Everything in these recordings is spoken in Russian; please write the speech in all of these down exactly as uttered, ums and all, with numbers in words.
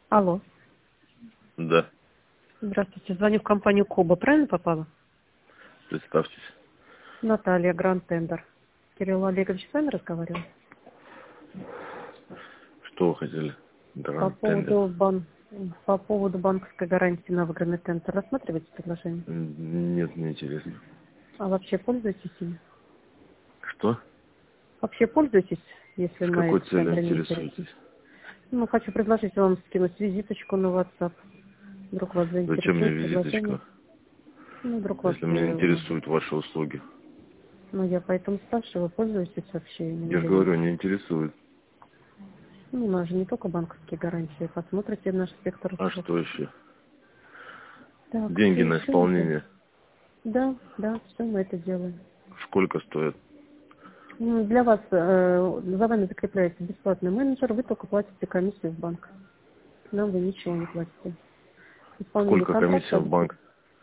Алло. Да. Здравствуйте. Звоню в компанию Коба. Правильно попала? Представьтесь. Наталья, Гранд Тендер. Кирилл Олегович с вами разговаривал? Что вы хотели? По Гранд Тендер. поводу, бан... По поводу банковской гарантии на выигранный тендер. Рассматриваете предложение? М, Нет, не интересно. А вообще пользуетесь ими? Что? Вообще пользуетесь, если С на какой эти целью тендеры не интересны? интересуетесь? Ну, хочу предложить вам скинуть визиточку на WhatsApp. Вдруг вас Зачем мне заинтересует предложение. визиточка, Ну, вдруг вас... если меня э, интересуют ваши услуги? Ну, я поэтому спрашиваю, пользуетесь вообще ими Я же или нет? говорю, не интересует. Ну, у нас же не только банковские гарантии. Посмотрите наш спектр А услуг. что еще? Так, Деньги все, на все это. исполнение. Да, да, все мы это делаем. Сколько стоит? Ну, для вас, э, за вами закрепляется бесплатный менеджер, вы только платите комиссию в банк. Нам вы ничего не платите. Исполнение Сколько комиссия контракта, в банк?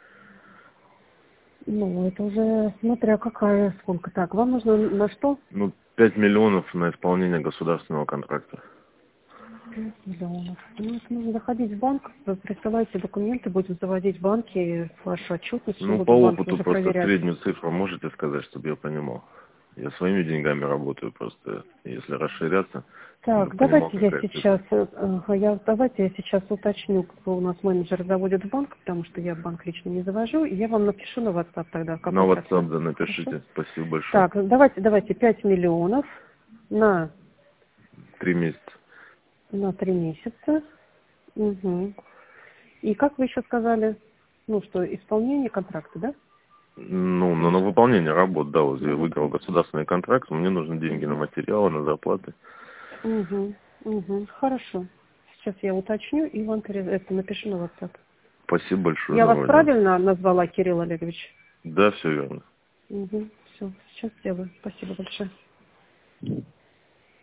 ну, это уже смотря какая, сколько. Так, вам нужно на что? Ну, пять миллионов на исполнение государственного контракта. пять миллионов. Ну, это нужно заходить в банк, вы присылаете документы, будем заводить в банке, вашу отчетность, все Ну, по будут в банке опыту уже просто проверять. среднюю цифру можете сказать, чтобы я понимал. Я своими деньгами работаю просто. Если расширяться, чтобы Так, понимал, давайте я какая сейчас, цифра. э, ага, я, давайте я сейчас уточню, какой у нас менеджер заводит в банк, потому что я в банк лично не завожу, и я вам напишу на WhatsApp тогда, На какой WhatsApp, процент. да, Хорошо? напишите. Спасибо большое. Так, давайте, давайте пять миллионов на, Три месяца. на три месяца. Угу. И как вы еще сказали, ну что, исполнение контракта, да? Ну, Или ну, на что? выполнение работ, да, вот я Ну, выиграл вопрос. государственный контракт, мне нужны деньги на Угу. материалы, на зарплаты. Угу. Угу. Хорошо. Сейчас я уточню и вам пере- это напишу на WhatsApp. Спасибо большое, Я вас доброго дня. правильно назвала, Кирилл Олегович? Да, все верно. Угу. Все, сейчас сделаю. Спасибо большое.